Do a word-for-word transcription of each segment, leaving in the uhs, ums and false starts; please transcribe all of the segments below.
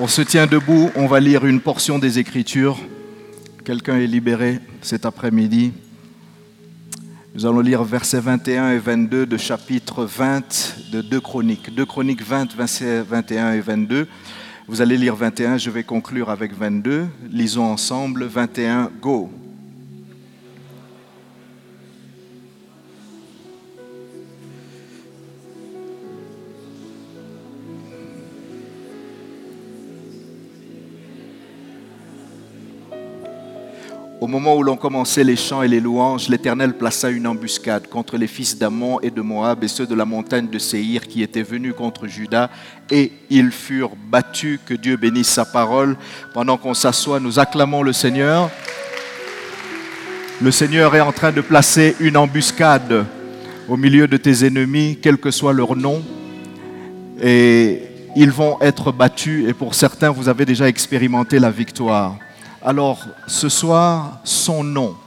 On se tient debout, on va lire une portion des Écritures. Quelqu'un est libéré cet après-midi. Nous allons lire versets vingt et un et vingt-deux de chapitre vingt de deux Chroniques. deux Chroniques vingt, versets vingt et un et vingt-deux. Vous allez lire vingt et un, je vais conclure avec vingt-deux. Lisons ensemble. vingt et un, go! Au moment où l'on commençait les chants et les louanges, l'Éternel plaça une embuscade contre les fils d'Ammon et de Moab et ceux de la montagne de Séhir qui étaient venus contre Juda, et ils furent battus. Que Dieu bénisse sa parole. Pendant qu'on s'assoit, nous acclamons le Seigneur. Le Seigneur est en train de placer une embuscade au milieu de tes ennemis, quel que soit leur nom, et ils vont être battus, et pour certains, vous avez déjà expérimenté la victoire. Alors, ce soir, son nom,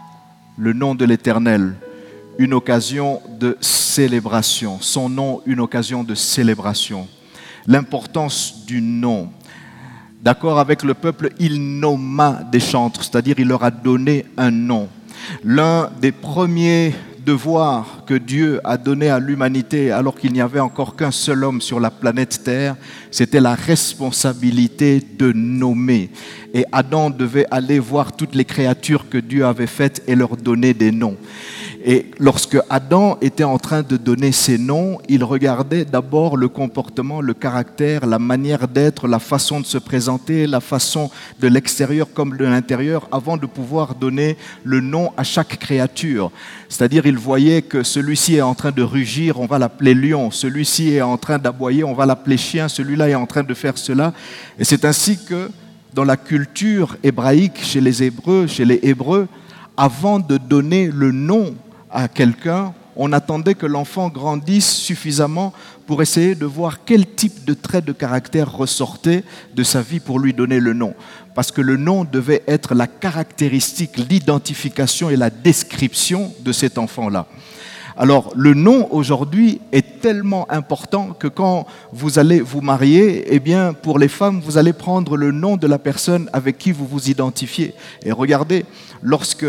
le nom de l'Éternel, une occasion de célébration. Son nom, une occasion de célébration. L'importance du nom. D'accord avec le peuple, il nomma des chantres, c'est-à-dire il leur a donné un nom. L'un des premiers devoirs que Dieu a donné à l'humanité, alors qu'il n'y avait encore qu'un seul homme sur la planète Terre, c'était la responsabilité de nommer. Et Adam devait aller voir toutes les créatures que Dieu avait faites et leur donner des noms. Et lorsque Adam était en train de donner ses noms, il regardait d'abord le comportement, le caractère, la manière d'être, la façon de se présenter, la façon de l'extérieur comme de l'intérieur, avant de pouvoir donner le nom à chaque créature. C'est-à-dire, il voyait que celui-ci est en train de rugir, on va l'appeler lion. Celui-ci est en train d'aboyer, on va l'appeler chien. Celui-là est en train de faire cela. Et c'est ainsi que, dans la culture hébraïque, chez les Hébreux, chez les Hébreux, avant de donner le nom à quelqu'un, on attendait que l'enfant grandisse suffisamment pour essayer de voir quel type de trait de caractère ressortait de sa vie pour lui donner le nom. Parce que le nom devait être la caractéristique, l'identification et la description de cet enfant-là. Alors, le nom aujourd'hui est tellement important que quand vous allez vous marier, eh bien, pour les femmes, vous allez prendre le nom de la personne avec qui vous vous identifiez. Et regardez, lorsque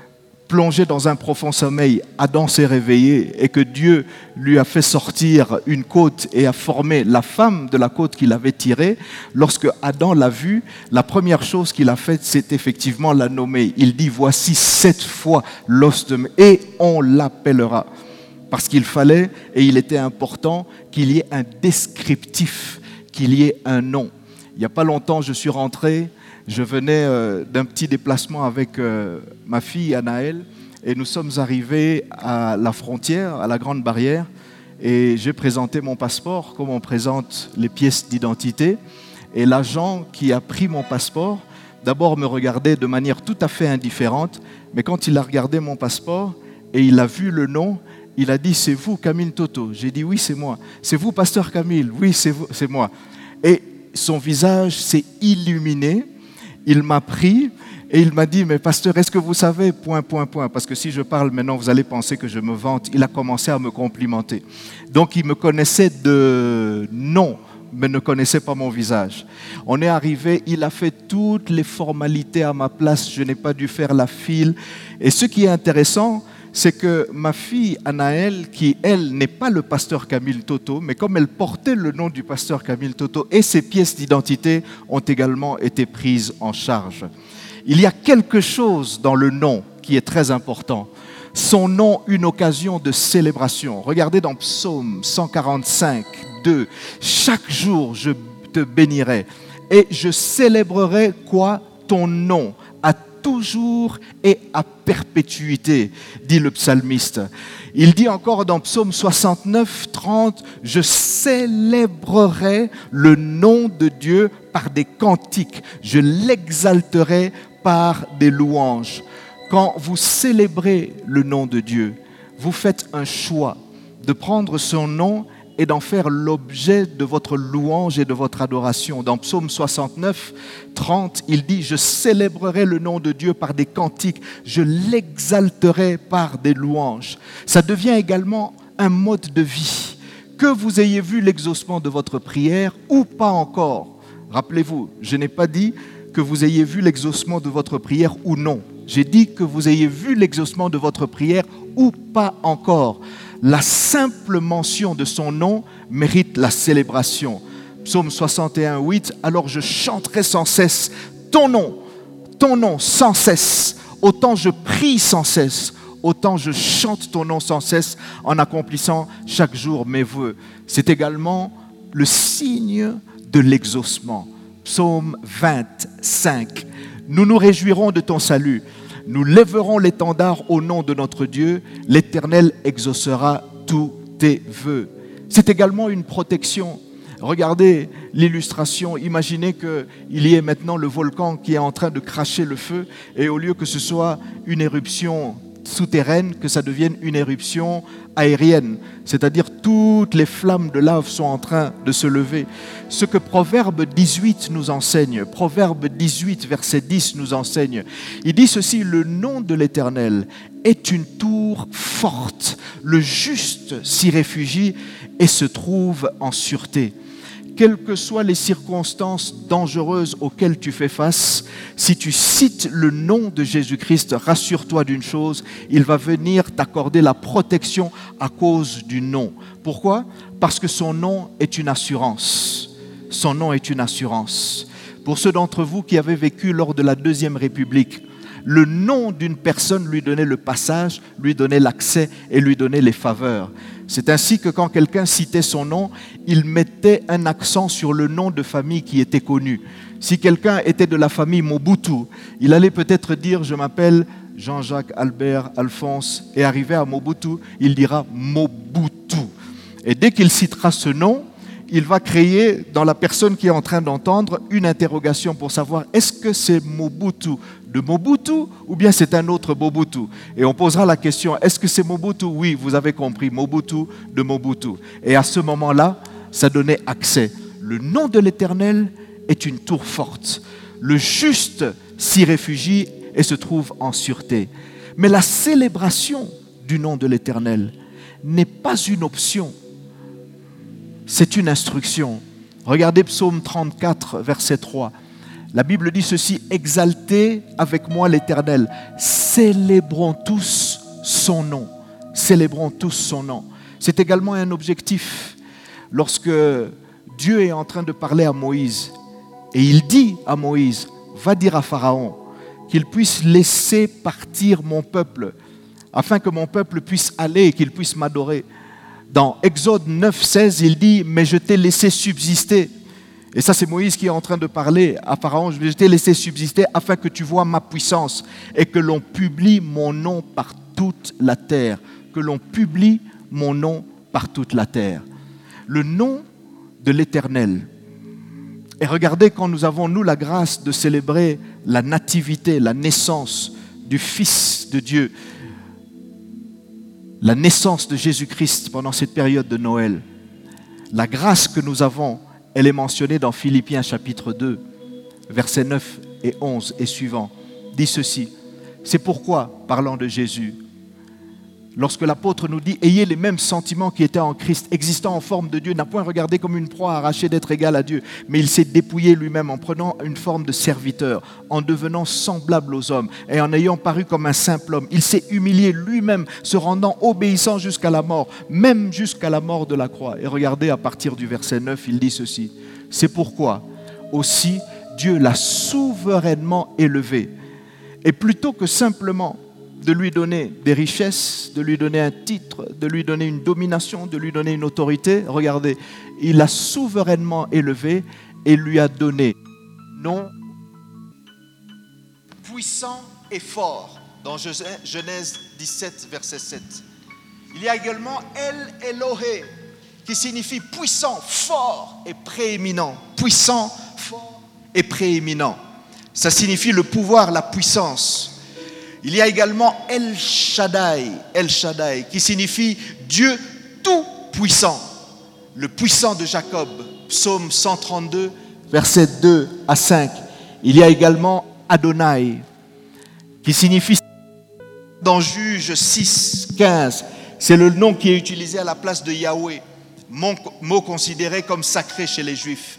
plongé dans un profond sommeil, Adam s'est réveillé et que Dieu lui a fait sortir une côte et a formé la femme de la côte qu'il avait tirée. Lorsque Adam l'a vue, la première chose qu'il a faite, c'est effectivement la nommer. Il dit, voici sept fois l'os de mes... et on l'appellera. Parce qu'il fallait, et il était important, qu'il y ait un descriptif, qu'il y ait un nom. Il n'y a pas longtemps, je suis rentré. Je venais euh, d'un petit déplacement avec euh, ma fille Anaëlle et nous sommes arrivés à la frontière, à la Grande Barrière, et j'ai présenté mon passeport comme on présente les pièces d'identité. Et l'agent qui a pris mon passeport, d'abord me regardait de manière tout à fait indifférente, mais quand il a regardé mon passeport et il a vu le nom, il a dit « C'est vous, Camille Toto ?» J'ai dit « Oui, c'est moi. »« C'est vous, pasteur Camille ?» ?»« Oui, c'est vous, c'est moi. » Et son visage s'est illuminé. Il m'a pris et il m'a dit, mais pasteur, est-ce que vous savez, point, point, point, parce que si je parle maintenant, vous allez penser que je me vante. Il a commencé à me complimenter. Donc, il me connaissait de nom, mais ne connaissait pas mon visage. On est arrivé, il a fait toutes les formalités à ma place, je n'ai pas dû faire la file. Et ce qui est intéressant, c'est que ma fille Anaëlle, qui elle n'est pas le pasteur Camille Toto, mais comme elle portait le nom du pasteur Camille Toto, et ses pièces d'identité ont également été prises en charge. Il y a quelque chose dans le nom qui est très important. Son nom, une occasion de célébration. Regardez dans Psaume cent quarante-cinq, deux. Chaque jour, je te bénirai et je célébrerai quoi? Ton nom, à toujours et à perpétuité, dit le psalmiste. Il dit encore dans Psaume soixante-neuf, trente, « Je célébrerai le nom de Dieu par des cantiques, je l'exalterai par des louanges. » Quand vous célébrez le nom de Dieu, vous faites un choix de prendre son nom et d'en faire l'objet de votre louange et de votre adoration. Dans Psaume soixante-neuf, trente, il dit « Je célébrerai le nom de Dieu par des cantiques, je l'exalterai par des louanges. » Ça devient également un mode de vie. Que vous ayez vu l'exaucement de votre prière ou pas encore, Rappelez-vous, je n'ai pas dit que vous ayez vu l'exaucement de votre prière ou non. J'ai dit que vous ayez vu l'exaucement de votre prière ou pas encore. La simple mention de son nom mérite la célébration. Psaume soixante et un, huit, alors je chanterai sans cesse ton nom, ton nom sans cesse. Autant je prie sans cesse, autant je chante ton nom sans cesse en accomplissant chaque jour mes vœux. C'est également le signe de l'exaucement. Psaume vingt-cinq. Nous nous réjouirons de ton salut. Nous lèverons l'étendard au nom de notre Dieu. L'Éternel exaucera tous tes vœux. C'est également une protection. Regardez l'illustration. Imaginez qu'il y ait maintenant le volcan qui est en train de cracher le feu et au lieu que ce soit une éruption souterraine, que ça devienne une éruption aérienne. C'est-à-dire toutes les flammes de lave sont en train de se lever. Ce que Proverbe dix-huit nous enseigne, Proverbe dix-huit, verset dix nous enseigne, il dit ceci, le nom de l'Éternel est une tour forte. Le juste s'y réfugie et se trouve en sûreté. Quelles que soient les circonstances dangereuses auxquelles tu fais face, si tu cites le nom de Jésus-Christ, rassure-toi d'une chose, il va venir t'accorder la protection à cause du nom. Pourquoi ? Parce que son nom est une assurance. Son nom est une assurance. Pour ceux d'entre vous qui avaient vécu lors de la Deuxième République, le nom d'une personne lui donnait le passage, lui donnait l'accès et lui donnait les faveurs. C'est ainsi que quand quelqu'un citait son nom, il mettait un accent sur le nom de famille qui était connu. Si quelqu'un était de la famille Mobutu, il allait peut-être dire « je m'appelle Jean-Jacques, Albert, Alphonse » et arrivé à Mobutu, il dira « Mobutu ». Et dès qu'il citera ce nom, il va créer dans la personne qui est en train d'entendre une interrogation pour savoir est-ce que c'est Mobutu de Mobutu ou bien c'est un autre Mobutu. Et on posera la question, est-ce que c'est Mobutu ? Oui, vous avez compris, Mobutu de Mobutu. Et à ce moment-là, ça donnait accès. Le nom de l'Éternel est une tour forte. Le juste s'y réfugie et se trouve en sûreté. Mais la célébration du nom de l'Éternel n'est pas une option. C'est une instruction. Regardez Psaume trente-quatre, verset trois. La Bible dit ceci, « Exaltez avec moi l'Éternel, célébrons tous son nom. » Célébrons tous son nom. C'est également un objectif. Lorsque Dieu est en train de parler à Moïse, et il dit à Moïse, « Va dire à Pharaon qu'il puisse laisser partir mon peuple, afin que mon peuple puisse aller et qu'il puisse m'adorer. » Dans Exode neuf, seize, il dit « Mais je t'ai laissé subsister. » Et ça, c'est Moïse qui est en train de parler à Pharaon. « Je t'ai laissé subsister afin que tu vois ma puissance et que l'on publie mon nom par toute la terre. » Que l'on publie mon nom par toute la terre. Le nom de l'Éternel. Et regardez quand nous avons, nous, la grâce de célébrer la nativité, la naissance du Fils de Dieu, la naissance de Jésus-Christ pendant cette période de Noël. La grâce que nous avons, elle est mentionnée dans Philippiens chapitre deux, versets neuf et onze et suivants. Dit ceci, c'est pourquoi, parlant de Jésus, lorsque l'apôtre nous dit « Ayez les mêmes sentiments qui étaient en Christ, existant en forme de Dieu, n'a point regardé comme une proie arrachée d'être égal à Dieu, mais il s'est dépouillé lui-même en prenant une forme de serviteur, en devenant semblable aux hommes et en ayant paru comme un simple homme. Il s'est humilié lui-même, se rendant obéissant jusqu'à la mort, même jusqu'à la mort de la croix. » Et regardez à partir du verset neuf, il dit ceci, « C'est pourquoi aussi Dieu l'a souverainement élevé, et plutôt que simplement de lui donner des richesses, de lui donner un titre, de lui donner une domination, de lui donner une autorité. Regardez, il l'a souverainement élevé et lui a donné nom puissant et fort dans Genèse dix-sept, verset sept. Il y a également El Elohé qui signifie puissant, fort et prééminent. Puissant, fort et prééminent. Ça signifie le pouvoir, la puissance. Il y a également El Shaddai, El Shaddai, qui signifie Dieu tout-puissant, le puissant de Jacob, psaume cent trente-deux, versets deux à cinq. Il y a également Adonai, qui signifie, dans Juge six, quinze, c'est le nom qui est utilisé à la place de Yahweh, mot considéré comme sacré chez les Juifs.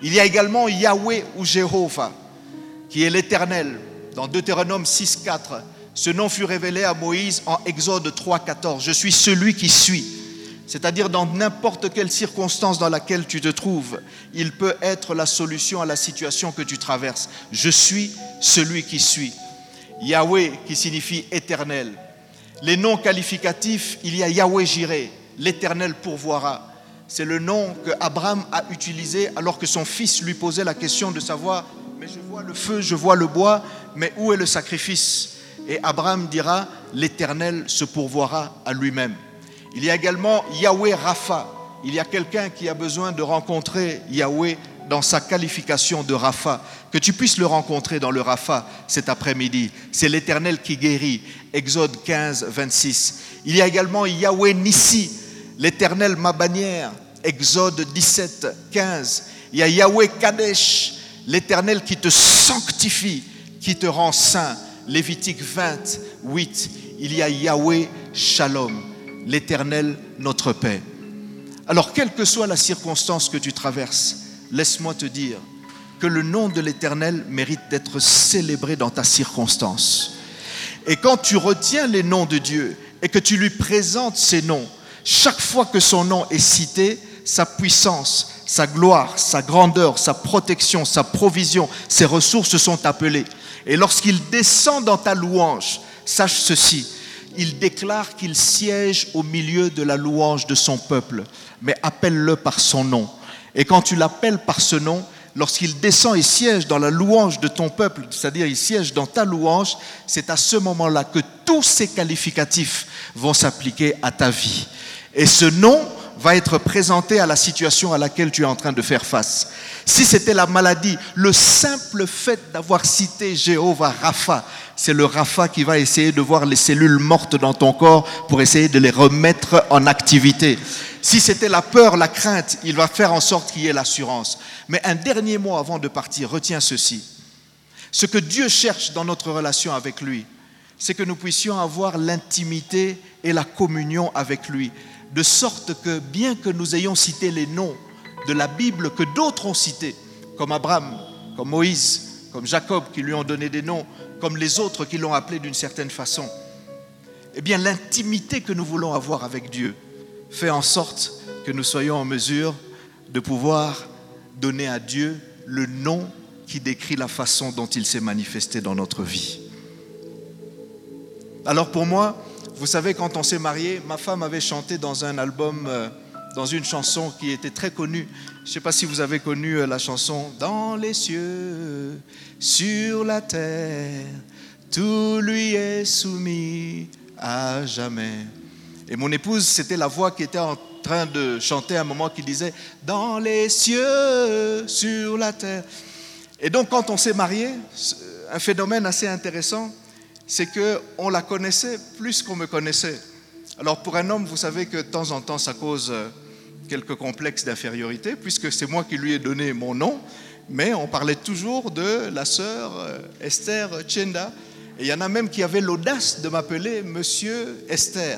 Il y a également Yahweh ou Jéhovah, qui est l'Éternel. Dans Deutéronome six, quatre, ce nom fut révélé à Moïse en Exode trois, quatorze. Je suis celui qui suis. C'est-à-dire dans n'importe quelle circonstance dans laquelle tu te trouves, il peut être la solution à la situation que tu traverses. Je suis celui qui suis. Yahweh qui signifie éternel. Les noms qualificatifs, il y a Yahweh Jireh, l'Éternel pourvoira. C'est le nom que Abraham a utilisé alors que son fils lui posait la question de savoir « Mais je vois le feu, je vois le bois, mais où est le sacrifice ?» Et Abraham dira « L'Éternel se pourvoira à lui-même ». Il y a également Yahweh Rapha. Il y a quelqu'un qui a besoin de rencontrer Yahweh dans sa qualification de Rapha. Que tu puisses le rencontrer dans le Rapha cet après-midi. C'est l'Éternel qui guérit. Exode quinze, vingt-six. Il y a également Yahweh Nissi, l'Éternel ma bannière. Exode dix-sept, quinze. Il y a Yahweh Kadesh, l'Éternel qui te sanctifie, qui te rend saint. Lévitique vingt, huit. Il y a Yahweh Shalom, l'Éternel notre paix. Alors, quelle que soit la circonstance que tu traverses, laisse-moi te dire que le nom de l'Éternel mérite d'être célébré dans ta circonstance. Et quand tu retiens les noms de Dieu et que tu lui présentes ces noms, chaque fois que son nom est cité, sa puissance, sa gloire, sa grandeur, sa protection, sa provision, ses ressources sont appelées. Et lorsqu'il descend dans ta louange, sache ceci, il déclare qu'il siège au milieu de la louange de son peuple, mais appelle-le par son nom. Et quand tu l'appelles par ce nom, lorsqu'il descend et siège dans la louange de ton peuple, c'est-à-dire il siège dans ta louange, c'est à ce moment-là que tous ces qualificatifs vont s'appliquer à ta vie. Et ce nom va être présenté à la situation à laquelle tu es en train de faire face. Si c'était la maladie, le simple fait d'avoir cité Jéhovah Rapha, c'est le Rapha qui va essayer de voir les cellules mortes dans ton corps pour essayer de les remettre en activité. Si c'était la peur, la crainte, il va faire en sorte qu'il y ait l'assurance. Mais un dernier mot avant de partir, retiens ceci. Ce que Dieu cherche dans notre relation avec lui, c'est que nous puissions avoir l'intimité et la communion avec lui. De sorte que, bien que nous ayons cité les noms de la Bible que d'autres ont cités, comme Abraham, comme Moïse, comme Jacob qui lui ont donné des noms, comme les autres qui l'ont appelé d'une certaine façon, eh bien l'intimité que nous voulons avoir avec Dieu fait en sorte que nous soyons en mesure de pouvoir donner à Dieu le nom qui décrit la façon dont il s'est manifesté dans notre vie. Alors pour moi, vous savez, quand on s'est mariés, ma femme avait chanté dans un album, euh, dans une chanson qui était très connue. Je ne sais pas si vous avez connu euh, la chanson « Dans les cieux, sur la terre, tout lui est soumis à jamais ». Et mon épouse, c'était la voix qui était en train de chanter à un moment qui disait « Dans les cieux, sur la terre ». Et donc quand on s'est mariés, un phénomène assez intéressant, c'est qu'on la connaissait plus qu'on me connaissait. Alors pour un homme, vous savez que de temps en temps, ça cause quelques complexes d'infériorité, puisque c'est moi qui lui ai donné mon nom, mais on parlait toujours de la sœur Esther Tchenda, et il y en a même qui avaient l'audace de m'appeler Monsieur Esther.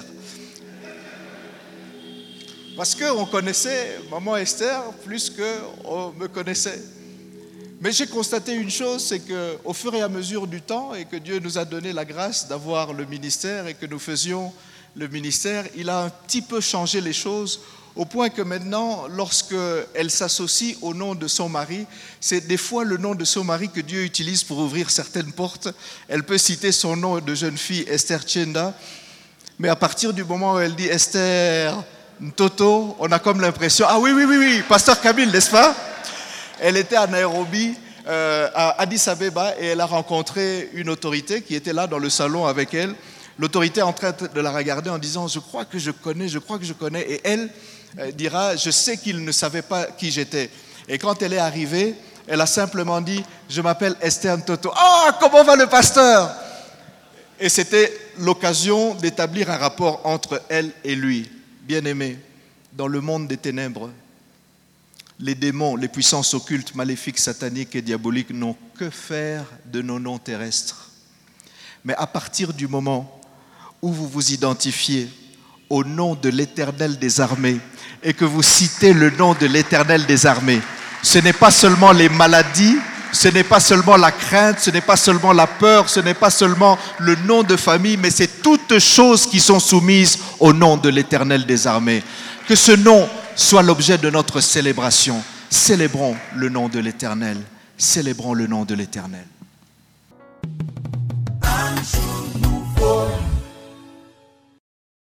Parce qu'on connaissait maman Esther plus qu'on me connaissait. Mais j'ai constaté une chose, c'est qu'au fur et à mesure du temps, et que Dieu nous a donné la grâce d'avoir le ministère et que nous faisions le ministère, il a un petit peu changé les choses, au point que maintenant, lorsqu'elle s'associe au nom de son mari, c'est des fois le nom de son mari que Dieu utilise pour ouvrir certaines portes. Elle peut citer son nom de jeune fille, Esther Tchenda, mais à partir du moment où elle dit Esther Ntoto, on a comme l'impression, ah oui, oui, oui, oui, Pasteur Camille, n'est-ce pas ? Elle était à Nairobi, euh, à Addis Abeba, et elle a rencontré une autorité qui était là dans le salon avec elle. L'autorité est en train de la regarder en disant « Je crois que je connais, je crois que je connais ». Et elle euh, dira « Je sais qu'il ne savait pas qui j'étais ». Et quand elle est arrivée, elle a simplement dit « Je m'appelle Esther Ntoto ». « Ah, comment va le pasteur ?» Et c'était l'occasion d'établir un rapport entre elle et lui. Bien-aimé, dans le monde des ténèbres, les démons, les puissances occultes, maléfiques, sataniques et diaboliques n'ont que faire de nos noms terrestres. Mais à partir du moment où vous vous identifiez au nom de l'Éternel des armées et que vous citez le nom de l'Éternel des armées, Ce n'est pas seulement les maladies, ce n'est pas seulement la crainte, ce n'est pas seulement la peur, ce n'est pas seulement le nom de famille, mais c'est toutes choses qui sont soumises au nom de l'Éternel des armées. Que ce nom soit l'objet de notre célébration. Célébrons le nom de l'Éternel. Célébrons le nom de l'Éternel.